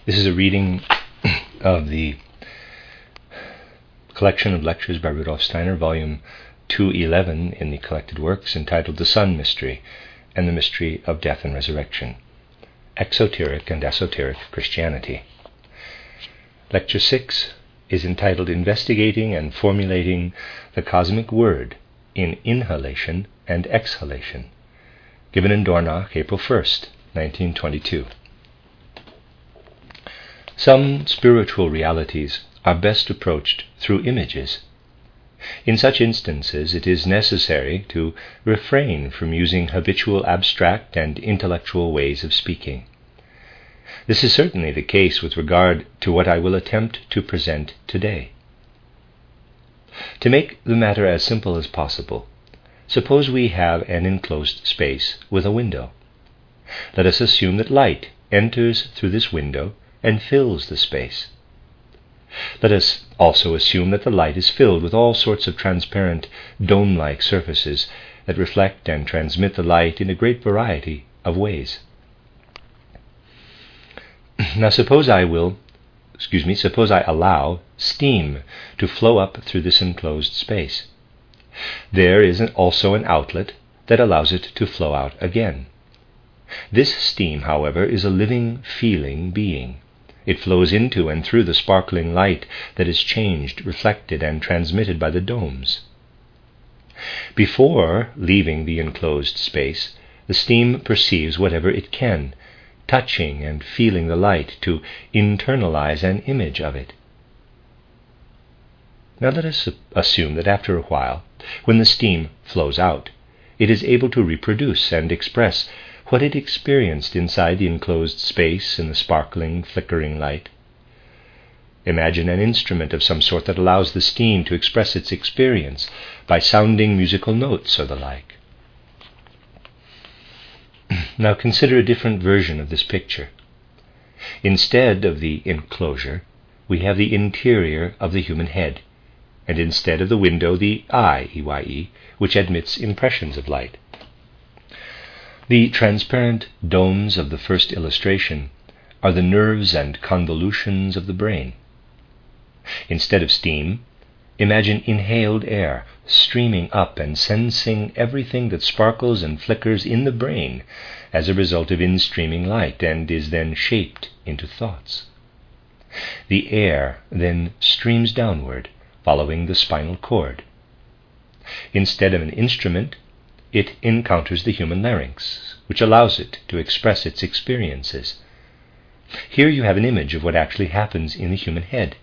This is a reading of the collection of lectures by Rudolf Steiner, volume 211 in the collected works, entitled The Sun Mystery and the Mystery of Death and Resurrection, Exoteric and Esoteric Christianity. Lecture 6 is entitled Investigating and Formulating the Cosmic Word in Inhalation and Exhalation, given in Dornach, April 1st, 1922. Some spiritual realities are best approached through images. In such instances, it is necessary to refrain from using habitual abstract and intellectual ways of speaking. This is certainly the case with regard to what I will attempt to present today. To make the matter as simple as possible, suppose we have an enclosed space with a window. Let us assume that light enters through this window and fills the space. Let us also assume that the light is filled with all sorts of transparent, dome-like surfaces that reflect and transmit the light in a great variety of ways. Now suppose I allow steam to flow up through this enclosed space. There is also an outlet that allows it to flow out again. This steam, however, is a living, feeling being. It flows into and through the sparkling light that is changed, reflected, and transmitted by the domes. Before leaving the enclosed space, the steam perceives whatever it can, touching and feeling the light to internalize an image of it. Now let us assume that after a while, when the steam flows out, it is able to reproduce and express what it experienced inside the enclosed space in the sparkling, flickering light. Imagine an instrument of some sort that allows the steam to express its experience by sounding musical notes or the like. Now consider a different version of this picture. Instead of the enclosure, we have the interior of the human head, and instead of the window, the eye, EYE, which admits impressions of light. The transparent domes of the first illustration are the nerves and convolutions of the brain. Instead of steam, imagine inhaled air streaming up and sensing everything that sparkles and flickers in the brain as a result of in-streaming light and is then shaped into thoughts. The air then streams downward, following the spinal cord. Instead of an instrument, it encounters the human larynx, which allows it to express its experiences. Here you have an image of what actually happens in the human head.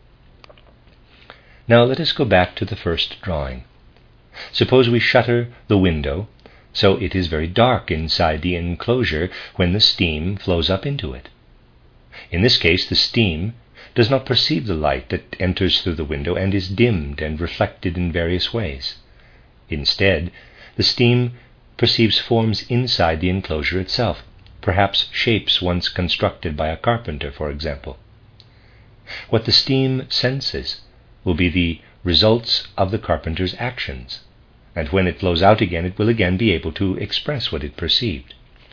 Now let us go back to the first drawing. Suppose we shutter the window so it is very dark inside the enclosure when the steam flows up into it. In this case, the steam does not perceive the light that enters through the window and is dimmed and reflected in various ways. Instead, the steam perceives forms inside the enclosure itself, perhaps shapes once constructed by a carpenter, for example. What the steam senses will be the results of the carpenter's actions, and when it flows out again, it will again be able to express what it perceived.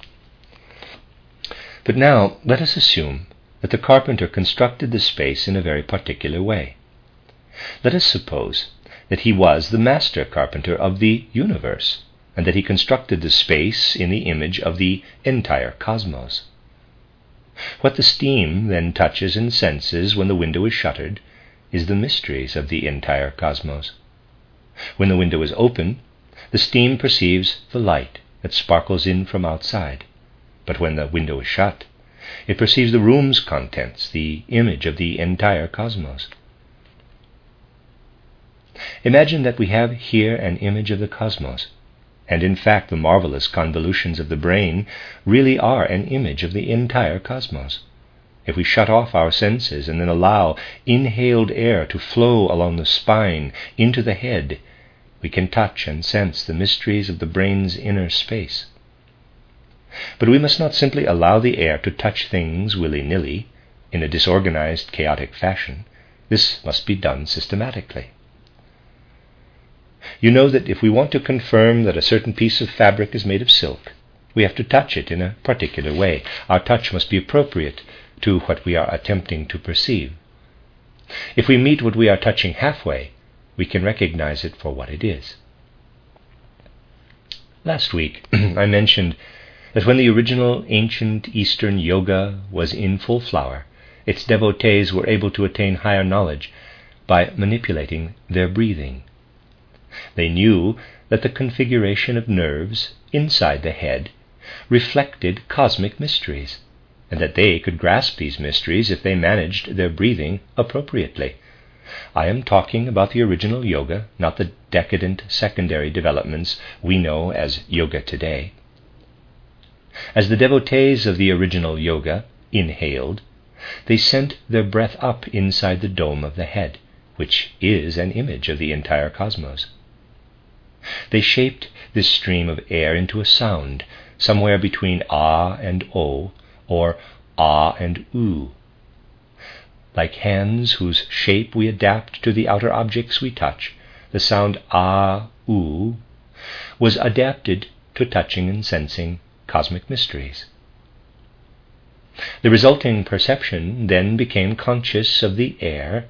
But now, let us assume that the carpenter constructed the space in a very particular way. Let us suppose that he was the master carpenter of the universe, and that he constructed the space in the image of the entire cosmos. What the steam then touches and senses when the window is shuttered is the mysteries of the entire cosmos. When the window is open, the steam perceives the light that sparkles in from outside. But when the window is shut, it perceives the room's contents, the image of the entire cosmos. Imagine that we have here an image of the cosmos, and in fact the marvelous convolutions of the brain really are an image of the entire cosmos. If we shut off our senses and then allow inhaled air to flow along the spine into the head, we can touch and sense the mysteries of the brain's inner space. But we must not simply allow the air to touch things willy-nilly, in a disorganized, chaotic fashion. This must be done systematically. You know that if we want to confirm that a certain piece of fabric is made of silk, we have to touch it in a particular way. Our touch must be appropriate to what we are attempting to perceive. If we meet what we are touching halfway, we can recognize it for what it is. Last week, I mentioned that when the original ancient Eastern yoga was in full flower, its devotees were able to attain higher knowledge by manipulating their breathing. They knew that the configuration of nerves inside the head reflected cosmic mysteries, and that they could grasp these mysteries if they managed their breathing appropriately. I am talking about the original yoga, not the decadent secondary developments we know as yoga today. As the devotees of the original yoga inhaled, they sent their breath up inside the dome of the head, which is an image of the entire cosmos. They shaped this stream of air into a sound, somewhere between ah and o, or ah and oo. Like hands whose shape we adapt to the outer objects we touch, the sound ah, oo was adapted to touching and sensing cosmic mysteries. The resulting perception then became conscious of the air.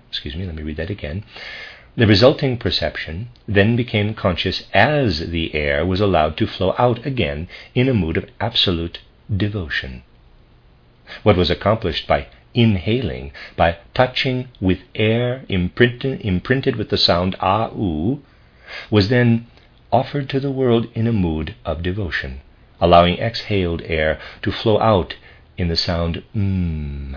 The resulting perception then became conscious as the air was allowed to flow out again in a mood of absolute devotion. What was accomplished by inhaling, by touching with air imprinted with the sound ah, oo, was then offered to the world in a mood of devotion, allowing exhaled air to flow out in the sound m.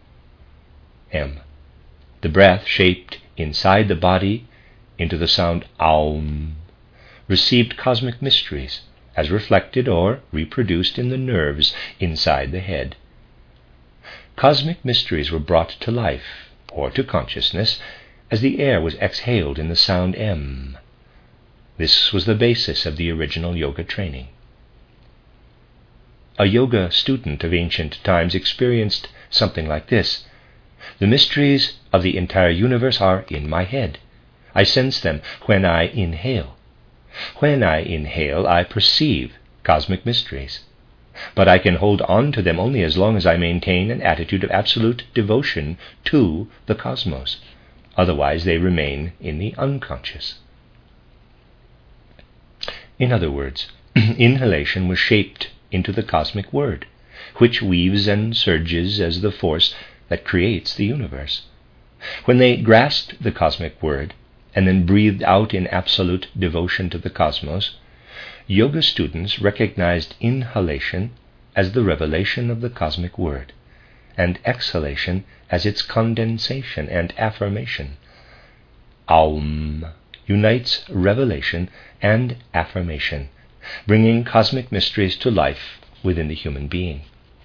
The breath shaped inside the body into the sound aum received cosmic mysteries as reflected or reproduced in the nerves inside the head. Cosmic mysteries were brought to life, or to consciousness, as the air was exhaled in the sound m. This was the basis of the original yoga training. A yoga student of ancient times experienced something like this. The mysteries of the entire universe are in my head. I sense them when I inhale. When I inhale, I perceive cosmic mysteries. But I can hold on to them only as long as I maintain an attitude of absolute devotion to the cosmos. Otherwise, they remain in the unconscious. In other words, inhalation was shaped into the cosmic word, which weaves and surges as the force that creates the universe. When they grasped the cosmic word and then breathed out in absolute devotion to the cosmos, yoga students recognized inhalation as the revelation of the cosmic word, and exhalation as its condensation and affirmation. Aum unites revelation and affirmation, bringing cosmic mysteries to life within the human being.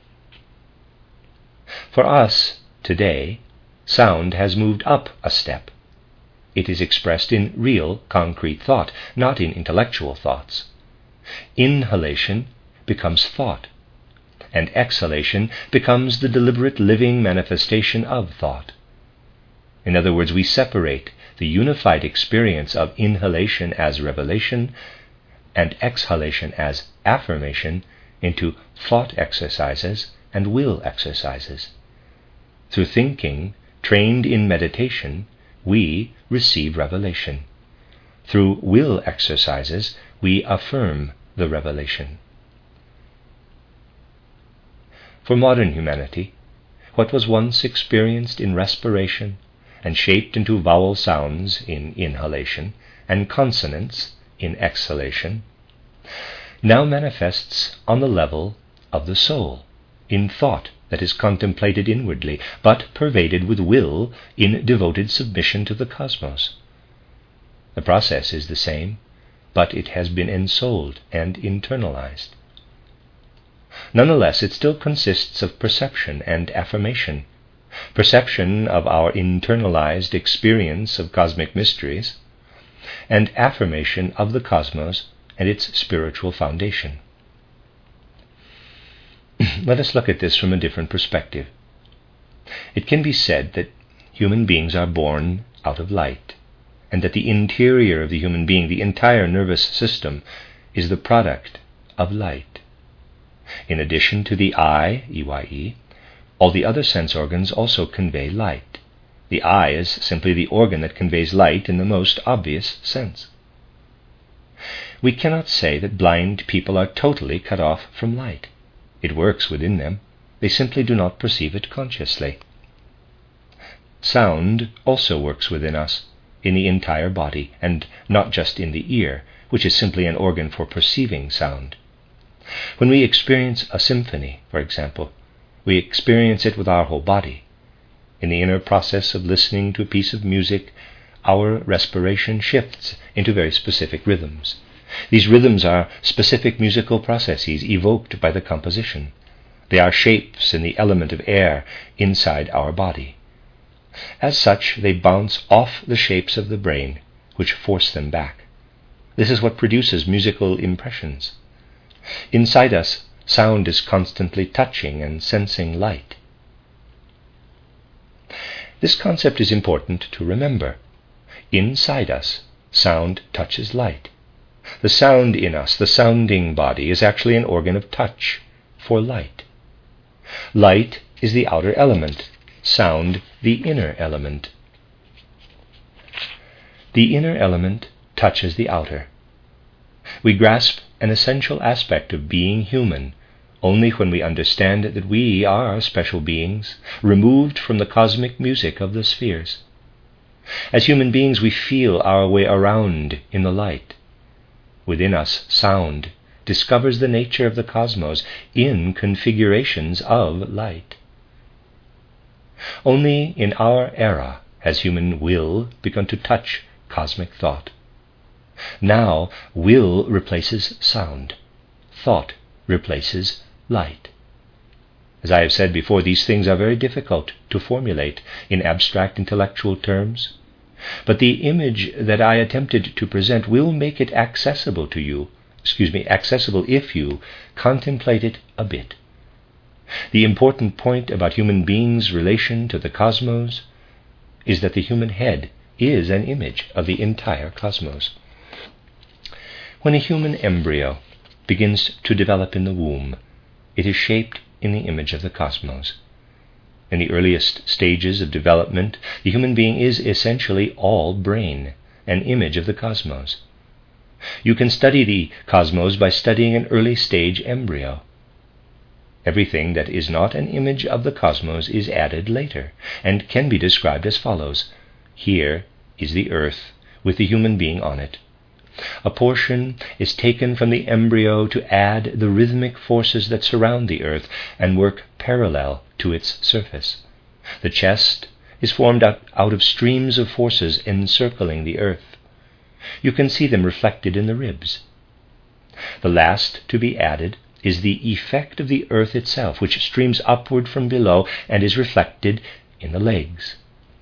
For us, today, sound has moved up a step. It is expressed in real, concrete thought, not in intellectual thoughts. Inhalation becomes thought, and exhalation becomes the deliberate living manifestation of thought. In other words, we separate the unified experience of inhalation as revelation and exhalation as affirmation into thought exercises and will exercises. Through thinking, trained in meditation, we receive revelation. Through will exercises, we affirm the revelation. For modern humanity, what was once experienced in respiration and shaped into vowel sounds in inhalation and consonants in exhalation, now manifests on the level of the soul, in thought that is contemplated inwardly, but pervaded with will in devoted submission to the cosmos. The process is the same, but it has been ensouled and internalized. Nonetheless, it still consists of perception and affirmation. Perception of our internalized experience of cosmic mysteries, and affirmation of the cosmos and its spiritual foundation. Let us look at this from a different perspective. It can be said that human beings are born out of light, and that the interior of the human being, the entire nervous system, is the product of light. In addition to the eye, EYE, All the other sense organs also convey light. The eye is simply the organ that conveys light in the most obvious sense. We cannot say that blind people are totally cut off from light. It works within them. They simply do not perceive it consciously. Sound also works within us, in the entire body, and not just in the ear, which is simply an organ for perceiving sound. When we experience a symphony, for example, we experience it with our whole body. In the inner process of listening to a piece of music, our respiration shifts into very specific rhythms. These rhythms are specific musical processes evoked by the composition. They are shapes in the element of air inside our body. As such, they bounce off the shapes of the brain, which force them back. This is what produces musical impressions. Inside us, sound is constantly touching and sensing light. This concept is important to remember. Inside us, sound touches light. The sound in us, the sounding body, is actually an organ of touch for light. Light is the outer element, sound the inner element. The inner element touches the outer. We grasp an essential aspect of being human only when we understand that we are special beings, removed from the cosmic music of the spheres. As human beings, we feel our way around in the light. Within us, sound discovers the nature of the cosmos in configurations of light. Only in our era has human will begun to touch cosmic thought. Now, will replaces sound. Thought replaces light. As I have said before, these things are very difficult to formulate in abstract intellectual terms, but the image that I attempted to present will make it accessible to you, accessible if you contemplate it a bit. The important point about human beings' relation to the cosmos is that the human head is an image of the entire cosmos. When a human embryo begins to develop in the womb, it is shaped in the image of the cosmos. In the earliest stages of development, the human being is essentially all brain, an image of the cosmos. You can study the cosmos by studying an early stage embryo. Everything that is not an image of the cosmos is added later, and can be described as follows. Here is the earth with the human being on it. A portion is taken from the embryo to add the rhythmic forces that surround the earth and work parallel to its surface. The chest is formed out of streams of forces encircling the earth. You can see them reflected in the ribs. The last to be added is the effect of the earth itself, which streams upward from below and is reflected in the legs.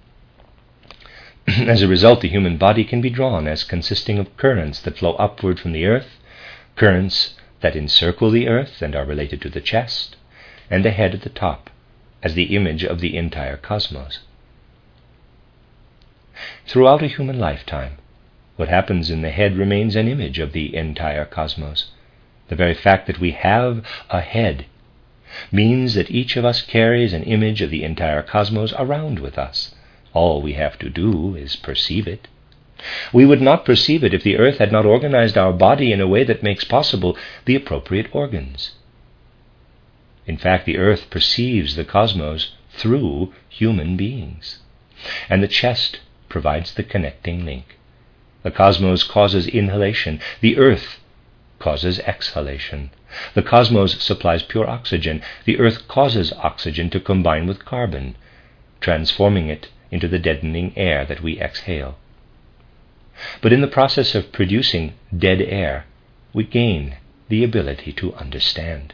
As a result, the human body can be drawn as consisting of currents that flow upward from the earth, currents that encircle the earth and are related to the chest, and a head at the top, as the image of the entire cosmos. Throughout a human lifetime, what happens in the head remains an image of the entire cosmos. The very fact that we have a head means that each of us carries an image of the entire cosmos around with us. All we have to do is perceive it. We would not perceive it if the earth had not organized our body in a way that makes possible the appropriate organs. In fact, the earth perceives the cosmos through human beings, and the chest provides the connecting link. The cosmos causes inhalation. The earth causes exhalation. The cosmos supplies pure oxygen. The earth causes oxygen to combine with carbon, transforming it into the deadening air that we exhale. But in the process of producing dead air, we gain the ability to understand.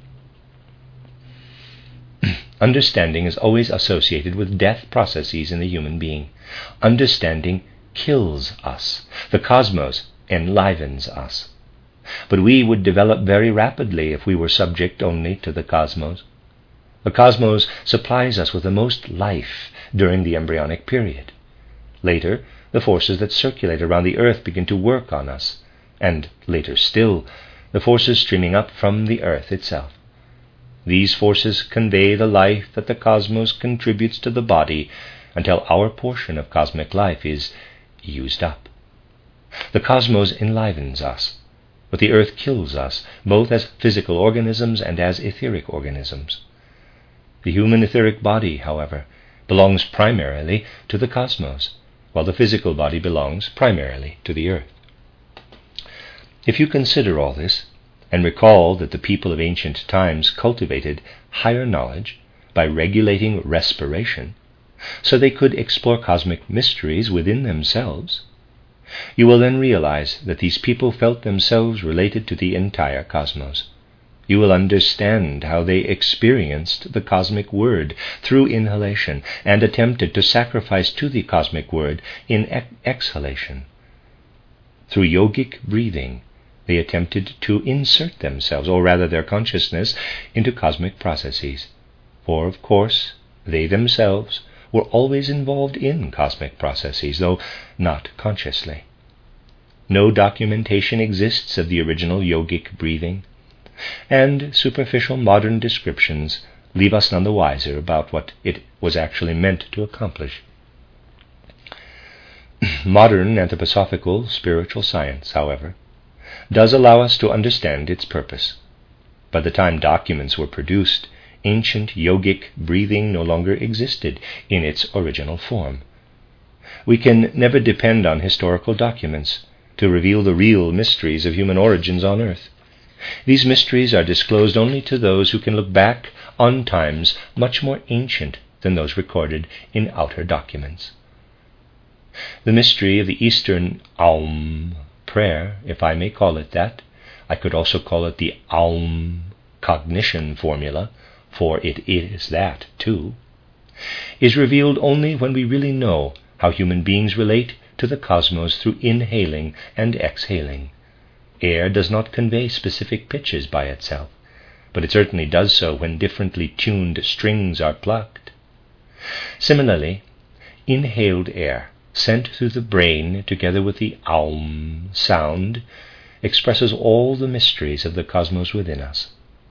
Understanding is always associated with death processes in the human being. Understanding kills us. The cosmos enlivens us. But we would develop very rapidly if we were subject only to the cosmos. The cosmos supplies us with the most life during the embryonic period. Later, the forces that circulate around the earth begin to work on us, and later still, the forces streaming up from the earth itself. These forces convey the life that the cosmos contributes to the body until our portion of cosmic life is used up. The cosmos enlivens us, but the earth kills us, both as physical organisms and as etheric organisms. The human etheric body, however, belongs primarily to the cosmos, while the physical body belongs primarily to the earth. If you consider all this, and recall that the people of ancient times cultivated higher knowledge by regulating respiration, so they could explore cosmic mysteries within themselves, you will then realize that these people felt themselves related to the entire cosmos. You will understand how they experienced the cosmic word through inhalation and attempted to sacrifice to the cosmic word in exhalation. Through yogic breathing, they attempted to insert themselves, or rather their consciousness, into cosmic processes. For, of course, they themselves were always involved in cosmic processes, though not consciously. No documentation exists of the original yogic breathing, and superficial modern descriptions leave us none the wiser about what it was actually meant to accomplish. Modern anthroposophical spiritual science, however, does allow us to understand its purpose. By the time documents were produced, ancient yogic breathing no longer existed in its original form. We can never depend on historical documents to reveal the real mysteries of human origins on earth. These mysteries are disclosed only to those who can look back on times much more ancient than those recorded in outer documents. The mystery of the Eastern Aum prayer, if I may call it that, I could also call it the Aum cognition formula, for it is that too, is revealed only when we really know how human beings relate to the cosmos through inhaling and exhaling. Air does not convey specific pitches by itself, but it certainly does so when differently tuned strings are plucked. Similarly, inhaled air, sent through the brain together with the Aum sound, expresses all the mysteries of the cosmos within us.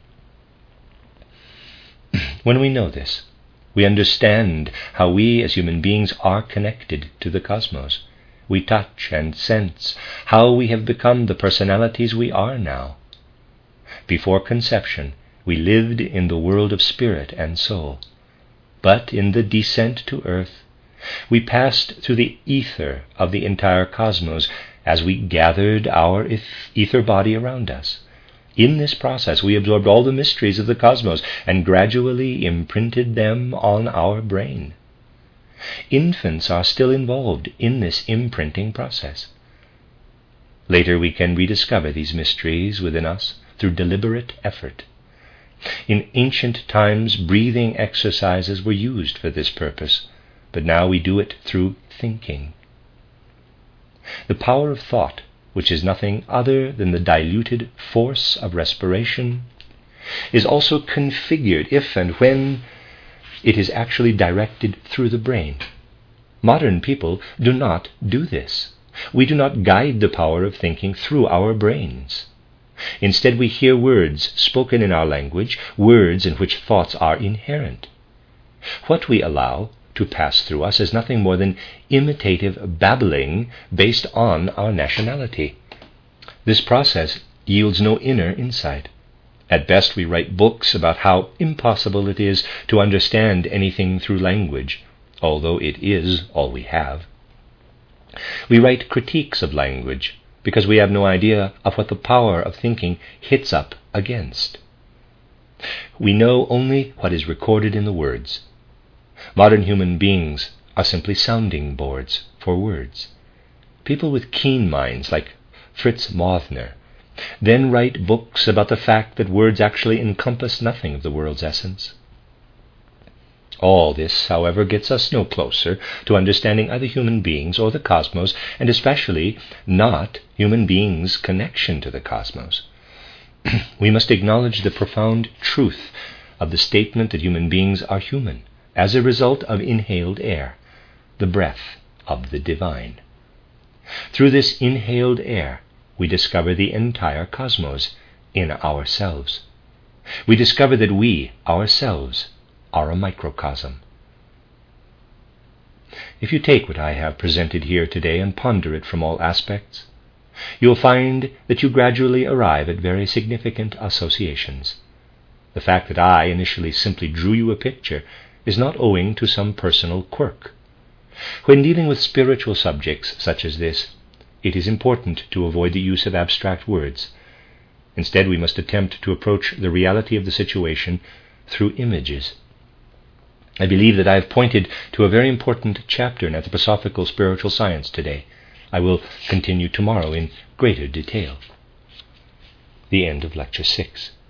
When we know this, we understand how we as human beings are connected to the cosmos. We touch and sense how we have become the personalities we are now. Before conception, we lived in the world of spirit and soul. But in the descent to earth, we passed through the ether of the entire cosmos as we gathered our ether body around us. In this process, we absorbed all the mysteries of the cosmos and gradually imprinted them on our brain. Infants are still involved in this imprinting process. Later we can rediscover these mysteries within us through deliberate effort. In ancient times, breathing exercises were used for this purpose, but now we do it through thinking. The power of thought, which is nothing other than the diluted force of respiration, is also configured if and when it is actually directed through the brain. Modern people do not do this. We do not guide the power of thinking through our brains. Instead, we hear words spoken in our language, words in which thoughts are inherent. What we allow to pass through us is nothing more than imitative babbling based on our nationality. This process yields no inner insight. At best, we write books about how impossible it is to understand anything through language, although it is all we have. We write critiques of language because we have no idea of what the power of thinking hits up against. We know only what is recorded in the words. Modern human beings are simply sounding boards for words. People with keen minds, like Fritz Mauthner, then write books about the fact that words actually encompass nothing of the world's essence. All this, however, gets us no closer to understanding either human beings or the cosmos, and especially not human beings' connection to the cosmos. We must acknowledge the profound truth of the statement that human beings are human as a result of inhaled air, the breath of the divine. Through this inhaled air, we discover the entire cosmos in ourselves. we discover that we, ourselves, are a microcosm. If you take what I have presented here today and ponder it from all aspects, you will find that you gradually arrive at very significant associations. The fact that I initially simply drew you a picture is not owing to some personal quirk. When dealing with spiritual subjects such as this, it is important to avoid the use of abstract words. Instead, we must attempt to approach the reality of the situation through images. I believe that I have pointed to a very important chapter in anthroposophical spiritual science today. I will continue tomorrow in greater detail. The end of Lecture 6.